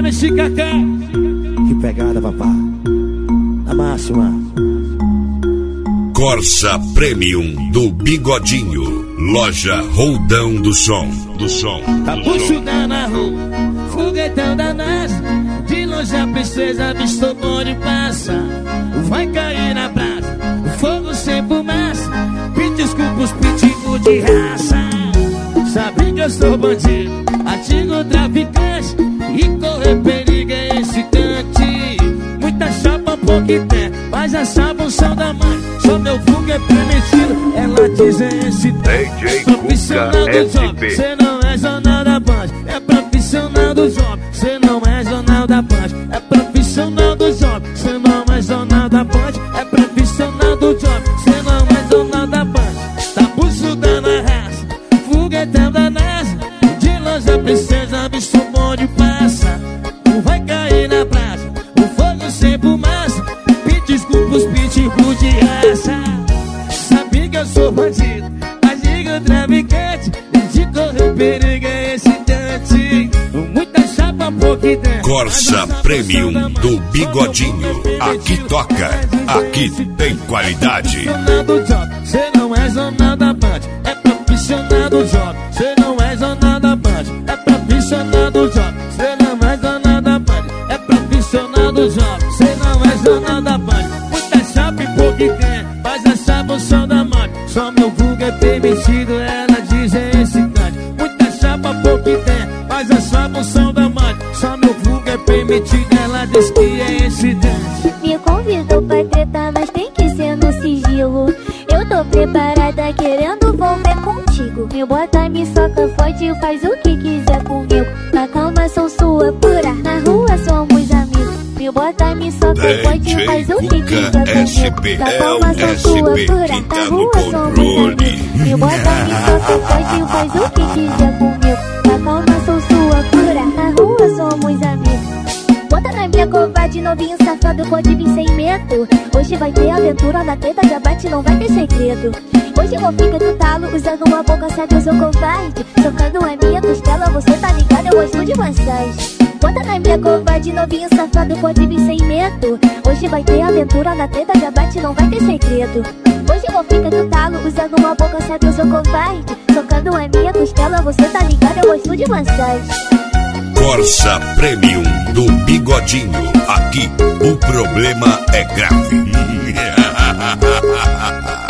MC Kaká. Que pegada, papá. Na máxima. Corsa Premium do Bigodinho. Loja Roldão do Som. Capucho na rua, foguetão da NASA. De longe a princesa avistou o bonde passa. Vai cair na brasa, o fogo sem fumaça. Pede desculpa os pitbull de raça. Sabe que eu sou bandido, antigo traficante. E correr perigo é excitante. Muita chapa, pouco tem, mas essa função da mãe. Só meu vulgo é permitido, ela diz é excitante. Profissional do job, cê não é jornal da Band. É profissional do job, cê não é jornal da Band. É profissional do job, cê não é jornal da Band. É profissional do job, cê não é jornal da Band. Tá buçudando a raça, foguetão da NASA. De longe a princesa, bicho bonde passa. Não vai cair na praça, o fogo sem fumaça. Pede desculpa os pitbull de raça. Sabe que eu sou bandido, agigo traficante. De correr perigo é excitante. Muita chapa, pouco ideia. Corsa Premium do Bigodinho. Aqui toca, aqui tem qualidade. Cê não é zona da Band, é profissional do job. Cê não é zona da Band, é profissional do job. Cê não é zona da Band, é profissional do job. Cê não é zona da Band. Muita chapa e pouco ideia, faz essa função da mãe. Só meu vulgo é permitido, ela diz é excitante. Muita chapa, pouco ideia, faz essa função da mãe. Só meu vulgo é permitido, ela diz que é excitante. Me convidou pra tretar, mas tem que ser no sigilo. Eu tô preparada, querendo volver contigo. Me bota, me soca, fode, faz o que quiser comigo. Na calma sou sua pura, na rua somos amigos. Me bota, me soca, fode, faz o que quiser comigo. Na calma sou sua pura, na rua somos amigos. Me bota, me soca, fode, faz o que quiser comigo. Na calma sou sua pura, na rua somos amigos. Bota na minha covarde, novinho safado, pode vir sem medo. Hoje vai ter aventura na teta, já bate, não vai ter segredo. Hoje eu vou ficar no talo, usando uma boca, sabe, eu sou covarde. Tocando a minha costela, você tá ligado, eu gosto de massagem. Bota na minha covarde, novinho safado, pode vir sem medo. Hoje vai ter aventura na teta, já bate, não vai ter segredo. Hoje eu vou ficar no talo, usando uma boca, sabe, eu sou covarde. Tocando a minha costela, você tá ligado, eu gosto de massagem. Corsa Premium do Bigodinho. Aqui o problema é grave.